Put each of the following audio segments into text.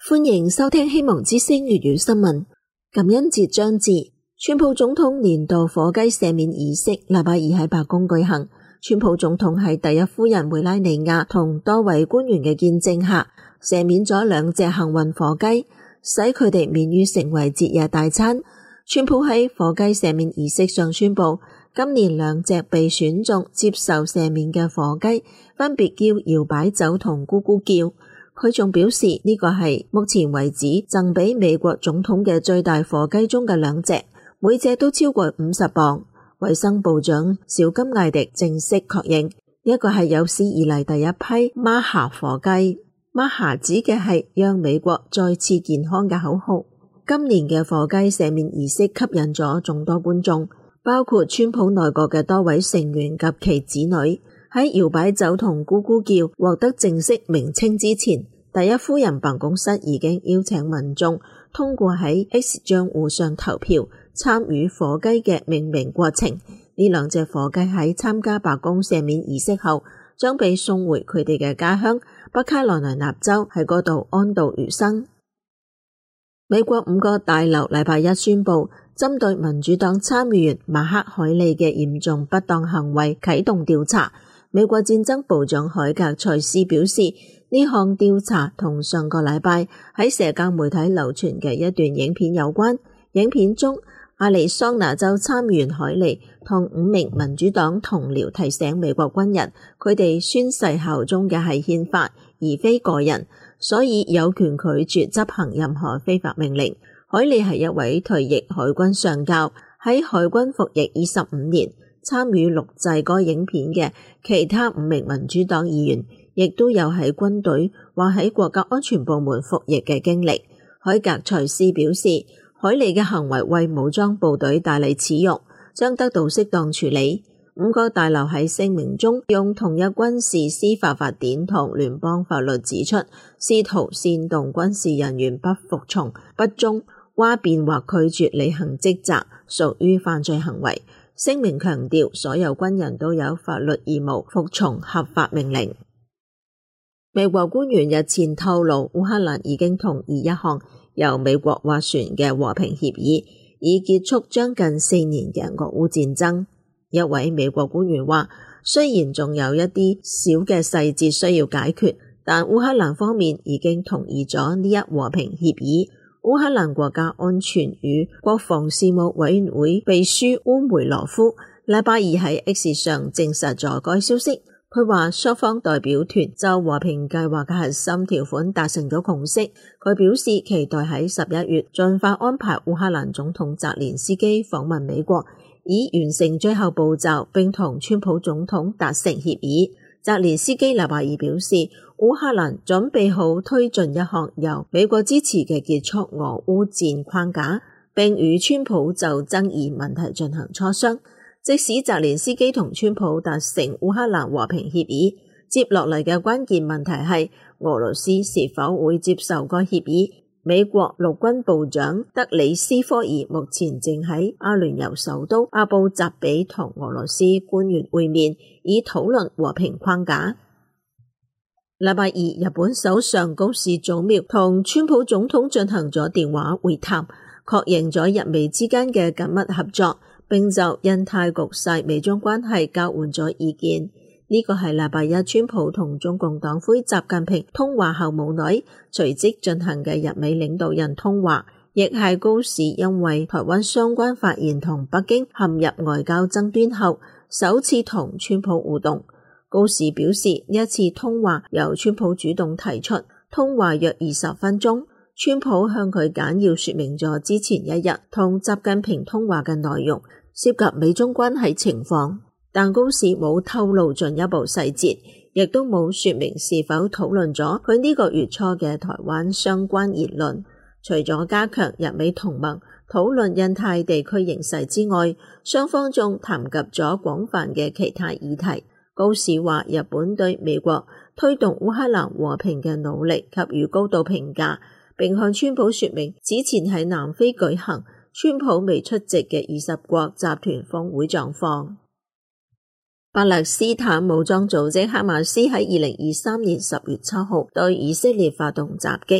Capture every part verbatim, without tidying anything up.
歡迎收聽希望之聲粵語新聞。感恩節將至，川普總統年度火雞赦免儀式禮拜二喺白宮舉行。川普總統喺第一夫人梅拉尼亞同多位官員嘅見證下，赦免咗兩隻幸運火雞，使佢哋免於成為節日大餐。川普喺火雞赦免儀式上宣布，今年兩隻被選中接受赦免嘅火雞，分別叫搖擺酒同咕咕叫。佢仲表示呢個係目前為止贈俾美國總統嘅最大火雞中嘅兩隻，每隻都超過五十磅。衛生部長小金艾迪正式確認，呢個係有史以嚟第一批瑪夏火雞。瑪夏指嘅係讓美國再次健康嘅口號。今年嘅火雞赦免儀式吸引咗眾多觀眾，包括川普內閣嘅多位成員及其子女。喺搖擺酒同咕咕叫獲得正式名稱之前，第一夫人辦公室已經邀請民眾通過喺 X 賬戶上投票，參與火雞嘅命名過程。呢兩隻火雞喺參加白宮赦免儀式後，將被送回佢哋嘅家鄉北卡羅來納州，喺嗰度安度餘生。美國五個大樓禮拜一宣布，針對民主黨參議員馬克海利嘅嚴重不當行為啟動調查。美國戰爭部長海格賽斯表示，呢項調查同上個禮拜喺社交媒體流傳嘅一段影片有關。影片中，亞利桑那州參議員海利同五名民主黨同僚提醒美國軍人，佢哋宣誓效忠嘅係憲法，而非個人，所以有權拒絕執行任何非法命令。海利係一位退役海軍上校，喺海軍服役二十五年。參與錄製該影片嘅其他五名民主黨議員，亦都有喺軍隊或喺國家安全部門服役嘅經歷。海格賽斯表示，海利嘅行為為武裝部隊帶嚟恥辱，將得到適當處理。五個大樓喺聲明中用同一軍事司法法典同聯邦法律指出，試圖煽動軍事人員不服從、不忠、嘩變或拒絕履行職責，屬於犯罪行為。聲明強調，所有軍人都有法律義務服從合法命令。美國官員日前透露，烏克蘭已經同意一項由美國斡旋嘅和平協議，以結束將近四年嘅俄烏戰爭。一位美國官員話，雖然仲有一啲小嘅細節需要解決，但烏克蘭方面已經同意咗呢一和平協議。烏克蘭國家安全與國防事務委員會秘書烏梅羅夫禮拜二喺 X 上證實咗該消息。佢話雙方代表團就和平計劃嘅核心條款達成咗共識。佢表示期待喺十一月盡快安排烏克蘭總統澤連斯基訪問美國，以完成最後步驟，並同川普總統達成協議。澤連斯基禮拜二表示，烏克蘭準備好推進一項由美國支持嘅結束俄烏戰框架，並與川普就爭議問題進行磋商。即使澤連斯基同川普達成烏克蘭和平協議，接落嚟嘅關鍵問題係俄羅斯是否會接受該協議。美國陸軍部長德里斯科爾目前正喺阿聯酋首都阿布扎比同俄羅斯官員會面，以討論和平框架。禮拜二，日本首相高市早苗同川普總統進行咗電話會談，確認咗日美之間嘅緊密合作，並就印太局勢、美中關係交換咗意見。呢個係禮拜一川普同中共黨魁習近平通話後冇耐，隨即進行嘅日美領導人通話，亦係高市因為台灣相關發言同北京陷入外交爭端後，首次同川普互動。高市表示，呢一次通話由川普主動提出，通話約二十分鐘，川普向佢簡要說明咗之前一日同習近平通話嘅內容，涉及美中關係情況。但高市冇透露進一步細節，亦都冇說明是否討論咗佢呢個月初嘅台灣相關言論。除咗加強日美同盟、討論印太地區形勢之外，雙方仲談及咗廣泛嘅其他議題。高市話，日本對美國推動烏克蘭和平嘅努力給予高度評價，並向川普說明此前喺南非舉行川普未出席嘅二十國集團峰會狀況。巴勒斯坦武裝組織哈馬斯喺二零二三年十月七號對以色列發動襲擊，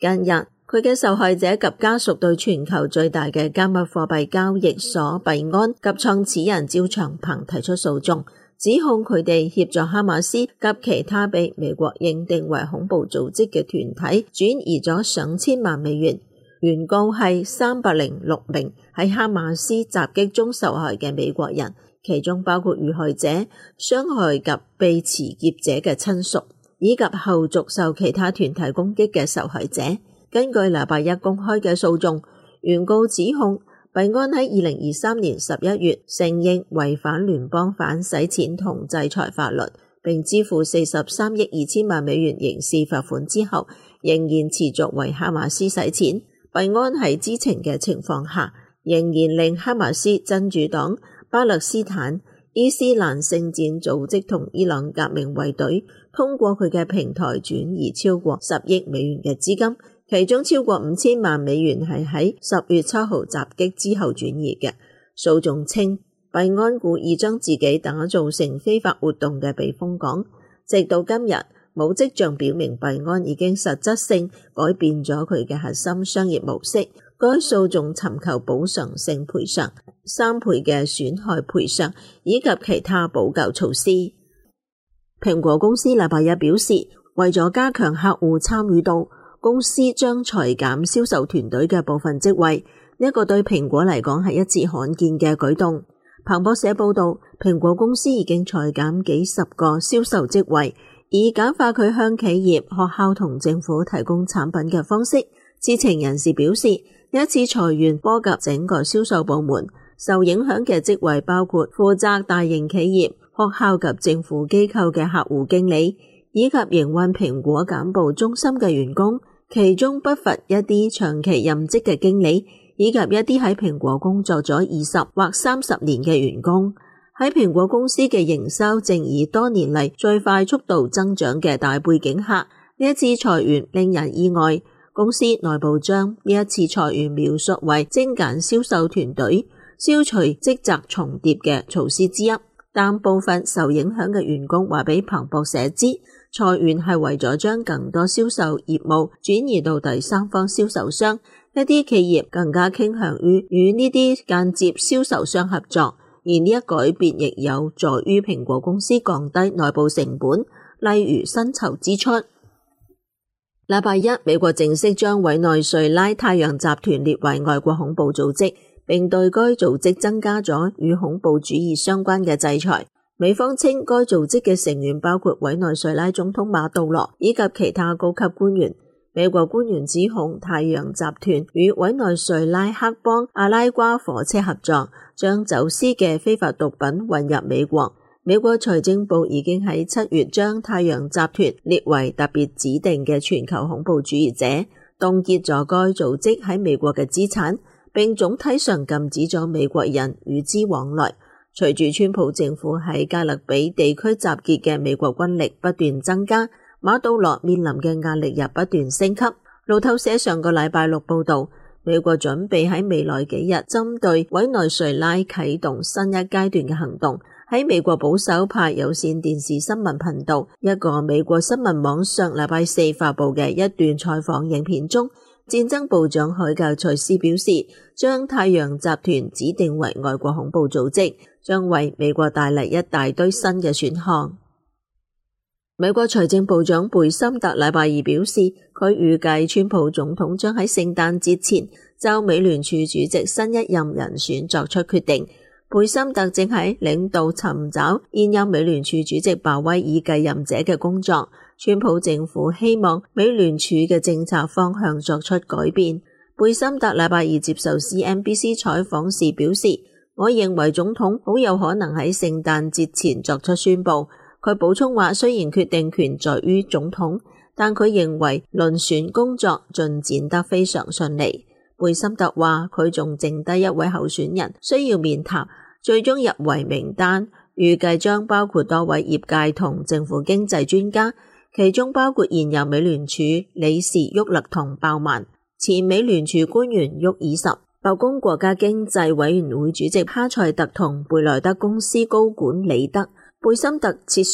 近日，佢嘅受害者及家屬對全球最大嘅加密貨幣交易所幣安及創始人趙長鵬提出訴訟，指控佢哋協助哈馬斯及其他被美國認定為恐怖組織嘅團體轉移咗上千萬美元。原告係三百零六名喺哈馬斯襲擊中受害嘅美國人，其中包括遇害者、傷害及被持劫者嘅親屬，以及後續受其他團體攻擊嘅受害者。根據禮拜一公開嘅訴訟，原告指控幣安喺二零二三年十一月承認違反聯邦反洗錢同制裁法律，並支付四十三億二千萬美元刑事罰款之後，仍然持續為哈馬斯洗錢。幣安喺知情嘅情況下，仍然令哈馬斯真主黨、巴勒斯坦、伊斯蘭聖戰組織同伊朗革命衛隊通過佢嘅平台轉移超過十億美元嘅資金，其中超過五千萬美元係喺十月七號襲擊之後轉移嘅。訴訟稱，幣安故意將自己打造成非法活動嘅避風港，直到今日冇跡象表明幣安已經實質性改變咗佢嘅核心商業模式。該訴訟尋求補償性賠償、三倍嘅損害賠償以及其他補救措施。蘋果公司禮拜一表示，為咗加強客戶參與度，公司將裁減銷售團隊嘅部分職位，呢、這、一個對蘋果嚟講係一次罕見嘅舉動。彭博社報道，蘋果公司已經裁減幾十個銷售職位，以簡化佢向企業、學校同政府提供產品嘅方式。知情人士表示，呢一次裁員波及整個銷售部門，受影響嘅職位包括負責大型企業、學校及政府機構嘅客戶經理，以及營運蘋果簡報中心嘅員工，其中不乏一啲長期任職嘅經理，以及一啲喺蘋果工作咗二十或三十年嘅員工。喺蘋果公司嘅營收正以多年嚟最快速度增長嘅大背景下，呢一次裁員令人意外。公司內部將呢一次裁員描述為精簡銷售團隊、消除職責重疊嘅措施之一，但部分受影響嘅員工話俾彭博社知，裁員係為咗將更多銷售業務轉移到第三方銷售商，一啲企業更加傾向於與呢啲間接銷售商合作，而呢一改變亦有助於蘋果公司降低內部成本，例如薪酬支出。禮拜一，美國正式將委內瑞拉太陽集團列為外國恐怖組織，並對該組織增加咗與恐怖主義相關嘅制裁。美方稱該組織嘅成員包括委內瑞拉總統馬杜羅以及其他高級官員。美國官員指控太陽集團與委內瑞拉黑幫阿拉瓜火車合作，將走私嘅非法毒品運入美國。美國財政部已經喺七月將太陽集團列為特別指定嘅全球恐怖主義者，凍結咗該組織喺美國嘅資產，並總體上禁止咗美國人與之往來。隨住川普政府喺加勒比地區集結嘅美國軍力不斷增加，馬杜羅面臨嘅壓力又不斷升級。路透社上個禮拜六報道，美國準備喺未來幾日針對委內瑞拉啟動新一階段嘅行動。喺美國保守派有線電視新聞頻道一個美國新聞網上禮拜四發布嘅一段採訪影片中，戰爭部長海格賽斯表示，將太陽集團指定為外國恐怖組織，將為美國帶嚟一大堆新嘅選項。美國財政部長貝森特禮拜二表示，佢預計川普總統將喺聖誕節前就美聯儲主席新一任人選作出決定。貝森特正喺領導尋找現任美聯儲主席鮑威爾繼任者嘅工作。川普政府希望美聯儲嘅政策方向作出改變。貝森特禮拜二接受 C N B C 採訪時表示，我認為總統好有可能喺聖誕節前作出宣佈。佢補充話，雖然決定權在於總統，但佢認為遴選工作進展得非常順利。貝森特話，佢仲剩低一位候選人需要面談，最終入圍名單預計將包括多位業界同政府經濟專家，其中包括現任美聯儲理事沃勒同鮑曼、前美聯儲官員沃爾什、白宮國家經濟委員會主席哈塞特同貝萊德公司高管李德。貝森特設想，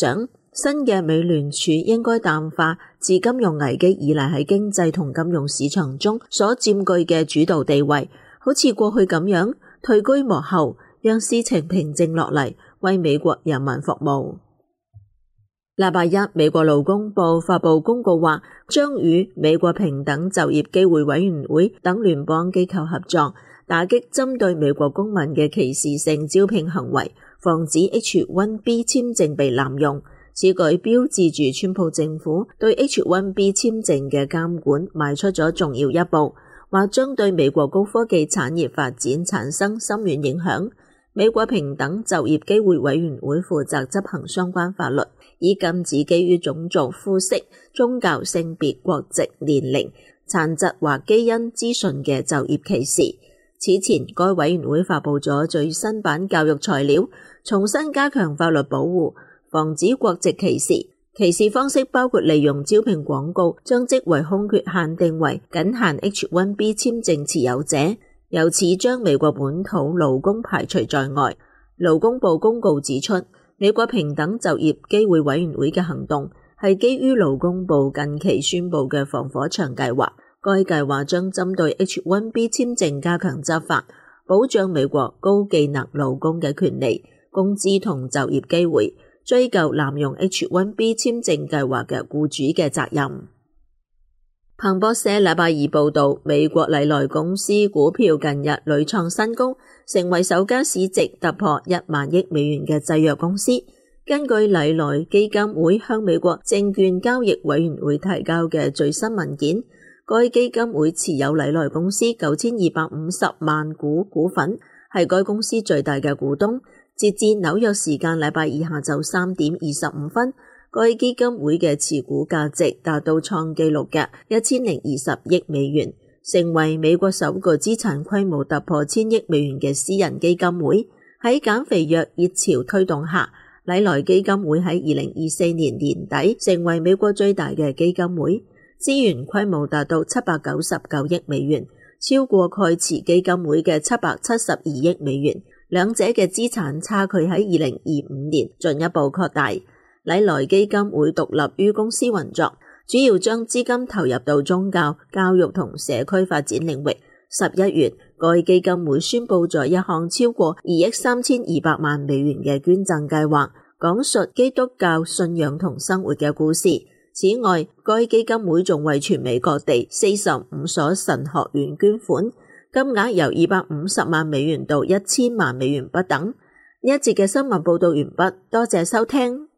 新嘅美聯儲應該淡化自金融危機以來喺經濟同金融市場中所佔據嘅主導地位，好似過去咁樣退居幕後，讓事情平靜落嚟，為美國人民服務。禮拜一，美國勞工部發布公告話，將與美國平等就業機會委員會等聯邦機構合作，打擊針對美國公民嘅歧視性招聘行為，防止 H 一 B 簽證被濫用。此舉標誌住川普政府對 H 一 B 簽證嘅監管邁出咗重要一步，或將對美國高科技產業發展產生深遠影響。美國平等就業機會委員會負責執行相關法律，以禁止基於種族、膚色、宗教、性別、國籍、年齡、殘疾或基因資訊嘅就業歧視。此前，該委員會發布咗最新版教育材料，重新加強法律保護，防止國籍歧視。歧視方式包括利用招聘廣告將職位空缺限定為僅限 H 一 B 簽證持有者，由此將美國本土勞工排除在外。勞工部公告指出，美國平等就業機會委員會嘅行動係基於勞工部近期宣布嘅防火牆計劃。該計劃將針對 H 一 B 簽證加強執法，保障美國高技能勞工嘅權利、工資同就業機會，追究濫用 H 一 B 簽證計劃嘅僱主嘅責任。彭博社禮拜二報道，美國禮來公司股票近日屢創新高，成為首家市值突破一萬億美元嘅製藥公司。根據禮來基金會向美國證券交易委員會提交嘅最新文件，該基金會持有禮來公司九千二百五十萬股股份，係該公司最大嘅股東。截至紐約時間禮拜二下晝三點二十五分，該基金會嘅持股價值達到創紀錄嘅一千零二十億美元，成為美國首個資產規模突破千億美元嘅私人基金會。喺減肥藥熱潮推動下，禮來基金會喺二零二四年年底成為美國最大嘅基金會，資源規模達到七百九十九億美元，超過蓋茨基金會嘅七百七十二億美元。兩者嘅資產差距喺二零二五年進一步擴大。禮來基金會獨立於公司運作，主要將資金投入到宗教、教育同社區發展領域。十一月，該基金會宣布咗一項超過二億三千二百萬美元嘅捐贈計劃，講述基督教信仰同生活嘅故事。此外，該基金會仲為全美各地四十五所神學院捐款，金額由二百五十萬美元到一千萬美元不等。呢一節嘅新聞報道完畢，多謝收聽。